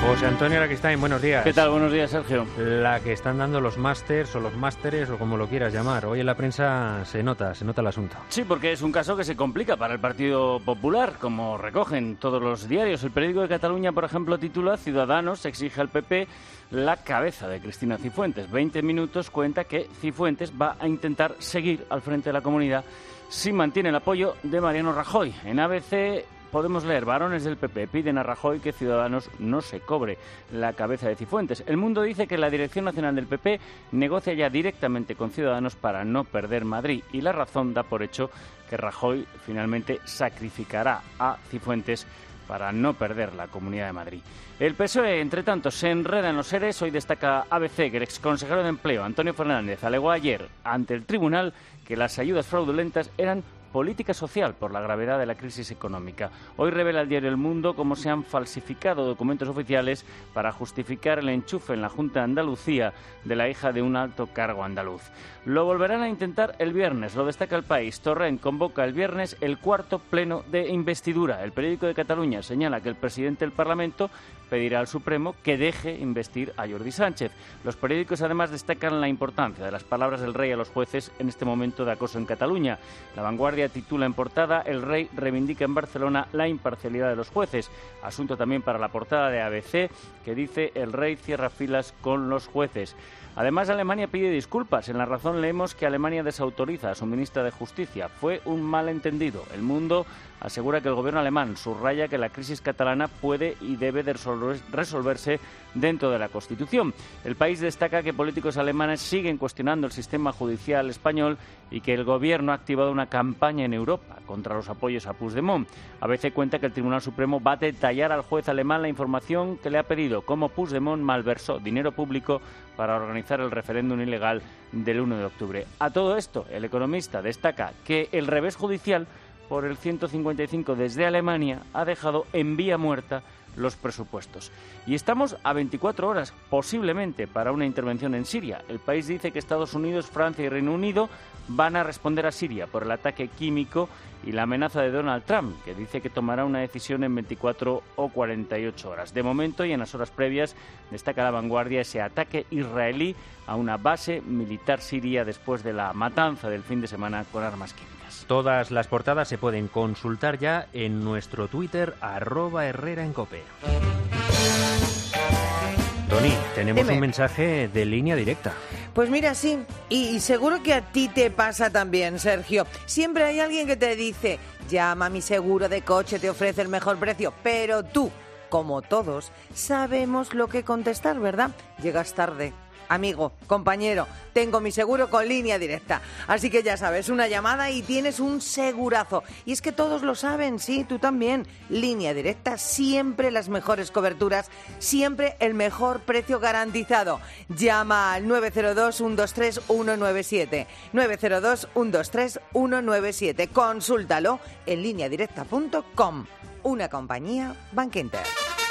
José Antonio Araquistáin, buenos días. ¿Qué tal? Buenos días, Sergio. La que están dando los másters o los másteres o como lo quieras llamar. Hoy en la prensa se nota el asunto. Sí, porque es un caso que se complica para el Partido Popular, como recogen todos los diarios. El periódico de Cataluña, por ejemplo, titula Ciudadanos exige al PP la cabeza de Cristina Cifuentes. 20 Minutos cuenta que Cifuentes va a intentar seguir al frente de la comunidad si mantiene el apoyo de Mariano Rajoy. En ABC podemos leer, varones del PP piden a Rajoy que Ciudadanos no se cobre la cabeza de Cifuentes. El Mundo dice que la Dirección Nacional del PP negocia ya directamente con Ciudadanos para no perder Madrid, y La Razón da por hecho que Rajoy finalmente sacrificará a Cifuentes para no perder la Comunidad de Madrid. El PSOE, entre tanto, se enreda en los ERES. Hoy destaca ABC que el exconsejero de Empleo, Antonio Fernández, alegó ayer ante el tribunal que las ayudas fraudulentas eran política social por la gravedad de la crisis económica. Hoy revela el diario El Mundo cómo se han falsificado documentos oficiales para justificar el enchufe en la Junta de Andalucía de la hija de un alto cargo andaluz. Lo volverán a intentar el viernes, lo destaca El País. Torrent convoca el viernes el cuarto pleno de investidura. El periódico de Cataluña señala que el presidente del Parlamento pedirá al Supremo que deje investir a Jordi Sánchez. Los periódicos además destacan la importancia de las palabras del rey a los jueces en este momento de acoso en Cataluña. La Vanguardia titula en portada: el rey reivindica en Barcelona la imparcialidad de los jueces. Asunto también para la portada de ABC, que dice: el rey cierra filas con los jueces. Además, Alemania pide disculpas. En La Razón leemos que Alemania desautoriza a su ministra de Justicia. Fue un malentendido. El Mundo asegura que el gobierno alemán subraya que la crisis catalana puede y debe de resolverse dentro de la Constitución. El País destaca que políticos alemanes siguen cuestionando el sistema judicial español y que el gobierno ha activado una campaña en Europa contra los apoyos a Puigdemont. ABC cuenta que el Tribunal Supremo va a detallar al juez alemán la información que le ha pedido, cómo Puigdemont malversó dinero público para organizar el referéndum ilegal del 1 de octubre. A todo esto, el Economista destaca que el revés judicial por el 155 desde Alemania ha dejado en vía muerta los presupuestos. Y estamos a 24 horas, posiblemente, para una intervención en Siria. El País dice que Estados Unidos, Francia y Reino Unido van a responder a Siria por el ataque químico y la amenaza de Donald Trump, que dice que tomará una decisión en 24 o 48 horas. De momento, y en las horas previas, destaca La Vanguardia ese ataque israelí a una base militar siria después de la matanza del fin de semana con armas químicas. Todas las portadas se pueden consultar ya en nuestro Twitter, @HerreraEnCope. Tony, tenemos un mensaje de línea directa. Pues mira, sí, y seguro que a ti te pasa también, Sergio. Siempre hay alguien que te dice: llama a mi seguro de coche, te ofrece el mejor precio, pero tú, como todos, sabemos lo que contestar, ¿verdad? Llegas tarde. Amigo, compañero, tengo mi seguro con Línea Directa. Así que ya sabes, una llamada y tienes un segurazo. Y es que todos lo saben, sí, tú también. Línea Directa, siempre las mejores coberturas, siempre el mejor precio garantizado. Llama al 902-123-197. 902-123-197. Consúltalo en lineadirecta.com. Una compañía Bankinter.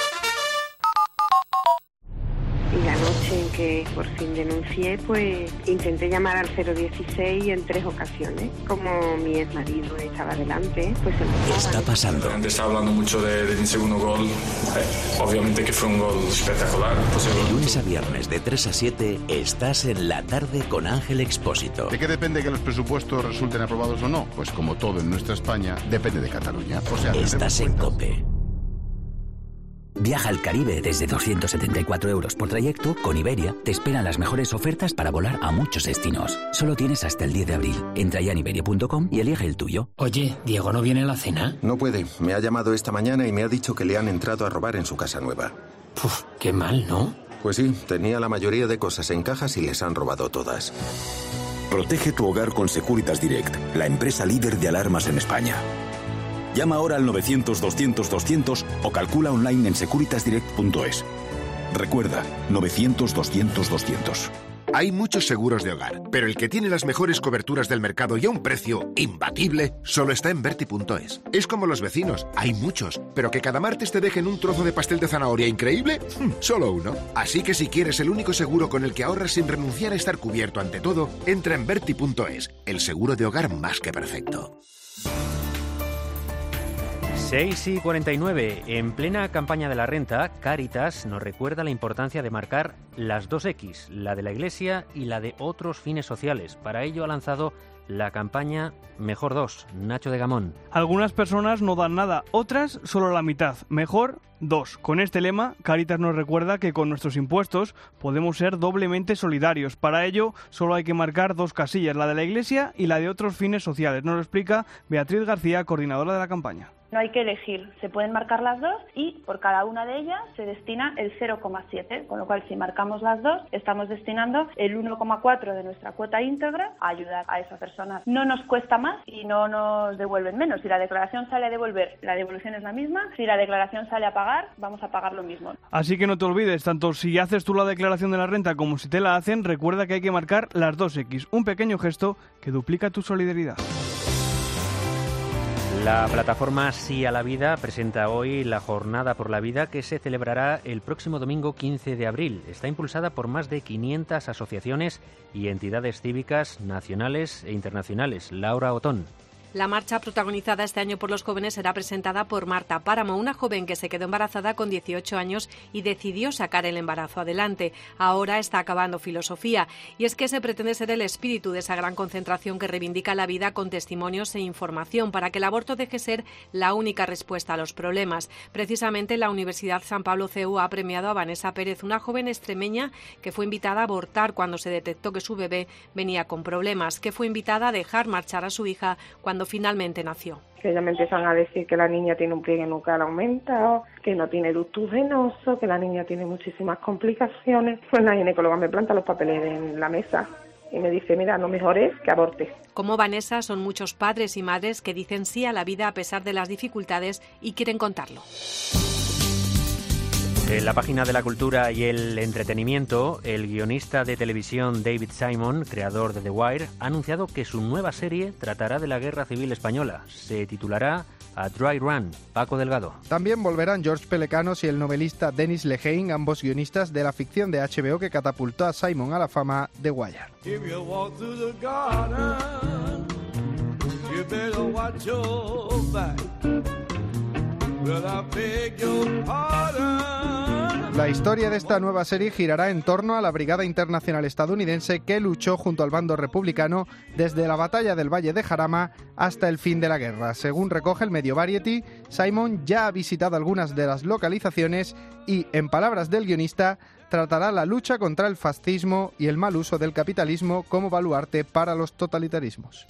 Y la noche en que por fin denuncié, pues intenté llamar al 016 en 3 ocasiones. Como mi exmarido estaba delante, pues se me está pasando. Antes estaba hablando mucho de mi segundo gol. Obviamente que fue un gol espectacular. De lunes a viernes de 3 a 7 estás en La Tarde con Ángel Expósito. ¿De qué depende que los presupuestos resulten aprobados o no? Pues como todo en nuestra España, depende de Cataluña. O sea, estás en COPE. Viaja al Caribe desde 274 euros por trayecto. Con Iberia te esperan las mejores ofertas para volar a muchos destinos. Solo tienes hasta el 10 de abril. Entra ya en iberia.com y elige el tuyo. Oye, ¿Diego no viene a la cena? No puede. Me ha llamado esta mañana y me ha dicho que le han entrado a robar en su casa nueva. Puf, qué mal, ¿no? Pues sí, tenía la mayoría de cosas en cajas y les han robado todas. Protege tu hogar con Securitas Direct, la empresa líder de alarmas en España. Llama ahora al 900-200-200 o calcula online en securitasdirect.es. Recuerda, 900-200-200. Hay muchos seguros de hogar, pero el que tiene las mejores coberturas del mercado y a un precio imbatible solo está en Verti.es. Es como los vecinos, hay muchos, pero que cada martes te dejen un trozo de pastel de zanahoria increíble, solo uno. Así que si quieres el único seguro con el que ahorras sin renunciar a estar cubierto ante todo, entra en Verti.es, el seguro de hogar más que perfecto. 6:49. En plena campaña de la renta, Cáritas nos recuerda la importancia de marcar las 2 X, la de la Iglesia y la de otros fines sociales. Para ello ha lanzado la campaña Mejor 2, Nacho de Gamón. Algunas personas no dan nada, otras solo la mitad. Mejor 2. Con este lema, Cáritas nos recuerda que con nuestros impuestos podemos ser doblemente solidarios. Para ello, solo hay que marcar 2 casillas, la de la Iglesia y la de otros fines sociales. Nos lo explica Beatriz García, coordinadora de la campaña. No hay que elegir, se pueden marcar las 2 y por cada una de ellas se destina el 0,7, con lo cual si marcamos las 2 estamos destinando el 1,4 de nuestra cuota íntegra a ayudar a esas personas. No nos cuesta más y no nos devuelven menos. Si la declaración sale a devolver, la devolución es la misma. Si la declaración sale a pagar, vamos a pagar lo mismo. Así que no te olvides, tanto si haces tú la declaración de la renta como si te la hacen, recuerda que hay que marcar las 2 X, un pequeño gesto que duplica tu solidaridad. La plataforma Sí a la Vida presenta hoy la Jornada por la Vida que se celebrará el próximo domingo 15 de abril. Está impulsada por más de 500 asociaciones y entidades cívicas nacionales e internacionales. Laura Otón. La marcha protagonizada este año por los jóvenes será presentada por Marta Páramo, una joven que se quedó embarazada con 18 años y decidió sacar el embarazo adelante. Ahora está acabando filosofía y es que se pretende ser el espíritu de esa gran concentración que reivindica la vida con testimonios e información para que el aborto deje ser la única respuesta a los problemas. Precisamente la Universidad San Pablo CEU ha premiado a Vanessa Pérez, una joven extremeña que fue invitada a abortar cuando se detectó que su bebé venía con problemas, que fue invitada a dejar marchar a su hija cuando finalmente nació. Que ya me empiezan a decir que la niña tiene un pliegue nucal aumentado, que no tiene ductus venoso, que la niña tiene muchísimas complicaciones. Pues la ginecóloga me planta los papeles en la mesa y me dice, mira, lo mejor es que abortes. Como Vanessa, son muchos padres y madres que dicen sí a la vida a pesar de las dificultades y quieren contarlo. En la página de la cultura y el entretenimiento, el guionista de televisión David Simon, creador de The Wire, ha anunciado que su nueva serie tratará de la Guerra Civil Española. Se titulará A Dry Run. Paco Delgado. También volverán George Pelecanos y el novelista Dennis Lehane, ambos guionistas de la ficción de HBO que catapultó a Simon a la fama, The Wire. La historia de esta nueva serie girará en torno a la Brigada Internacional estadounidense que luchó junto al bando republicano desde la batalla del Valle de Jarama hasta el fin de la guerra. Según recoge el medio Variety, Simon ya ha visitado algunas de las localizaciones y, en palabras del guionista, tratará la lucha contra el fascismo y el mal uso del capitalismo como baluarte para los totalitarismos.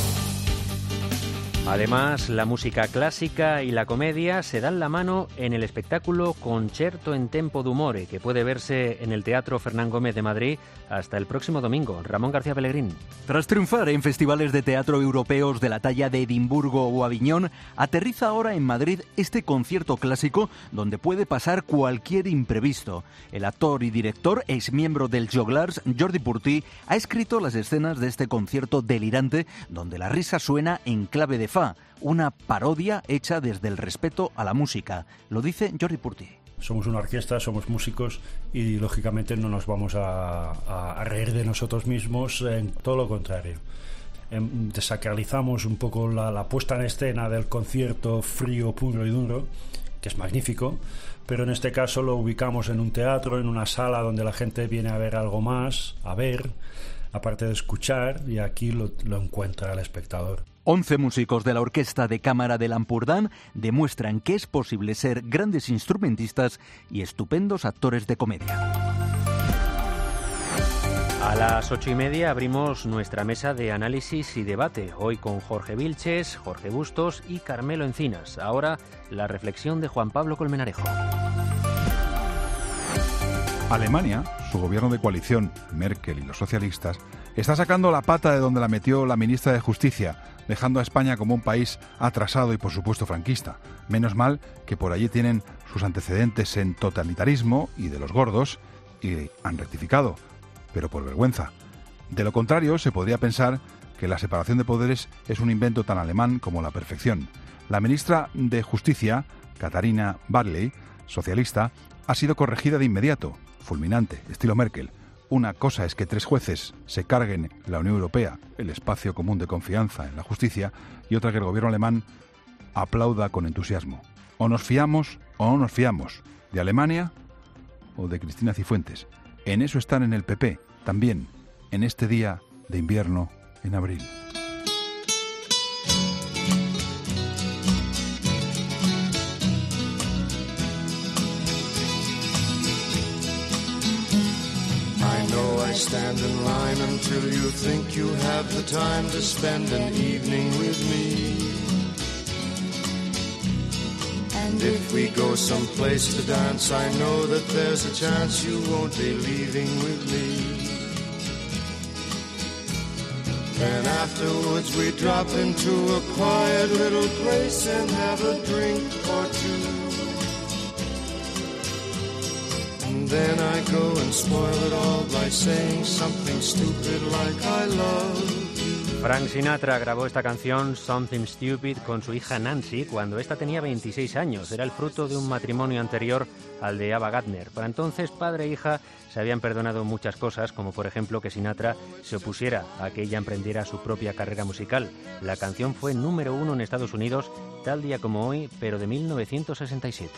Además, la música clásica y la comedia se dan la mano en el espectáculo Concerto en Tempo d'Umore, que puede verse en el Teatro Fernán Gómez de Madrid hasta el próximo domingo. Ramón García Pellegrín. Tras triunfar en festivales de teatro europeos de la talla de Edimburgo o Aviñón, aterriza ahora en Madrid este concierto clásico donde puede pasar cualquier imprevisto. El actor y director, exmiembro del Joglars, Jordi Purtí, ha escrito las escenas de este concierto delirante donde la risa suena en clave de fa, una parodia hecha desde el respeto a la música. Lo dice Jordi Purtí. Somos una orquesta, somos músicos y lógicamente no nos vamos a reír de nosotros mismos, en todo lo contrario. Desacralizamos un poco la puesta en escena del concierto frío, puro y duro, que es magnífico, pero en este caso lo ubicamos en un teatro, en una sala donde la gente viene a ver algo más, aparte de escuchar, y aquí lo encuentra el espectador. 11 músicos de la Orquesta de Cámara del Ampurdán demuestran que es posible ser grandes instrumentistas y estupendos actores de comedia. A las 8:30 abrimos nuestra mesa de análisis y debate, hoy con Jorge Vilches, Jorge Bustos y Carmelo Encinas. Ahora la reflexión de Juan Pablo Colmenarejo. Alemania, su gobierno de coalición, Merkel y los socialistas, está sacando la pata de donde la metió la ministra de Justicia, dejando a España como un país atrasado y por supuesto franquista. Menos mal que por allí tienen sus antecedentes en totalitarismo y de los gordos y han rectificado, pero por vergüenza. De lo contrario, se podría pensar que la separación de poderes es un invento tan alemán como la perfección. La ministra de Justicia, Katharina Barley, socialista, ha sido corregida de inmediato, fulminante, estilo Merkel. Una cosa es que 3 jueces se carguen la Unión Europea, el espacio común de confianza en la justicia, y otra que el gobierno alemán aplauda con entusiasmo. O nos fiamos o no nos fiamos. ¿De Alemania o de Cristina Cifuentes? En eso están en el PP, también, en este día de invierno en abril. I stand in line until you think you have the time to spend an evening with me. And if we go someplace to dance, I know that there's a chance you won't be leaving with me. Then afterwards we drop into a quiet little place and have a drink or two. Then I go and spoil it all by saying something stupid like I love you. Frank Sinatra grabó esta canción Something Stupid con su hija Nancy cuando ésta tenía 26 años. Era el fruto de un matrimonio anterior al de Ava Gardner. Para entonces, padre e hija se habían perdonado muchas cosas, como por ejemplo que Sinatra se opusiera a que ella emprendiera su propia carrera musical. La canción fue número 1 en Estados Unidos, tal día como hoy, pero de 1967.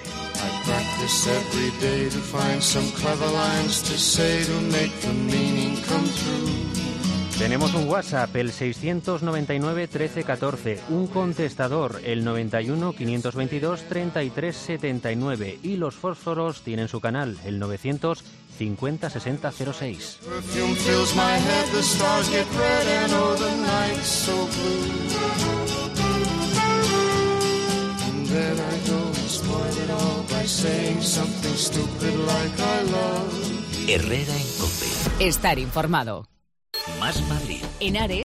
Tenemos un WhatsApp, el 699 1314, un contestador, el 91 522 3379, y los fósforos tienen su canal, el 900 50 60 06. Herrera en COPE. Estar informado. Más Madrid. En Ares.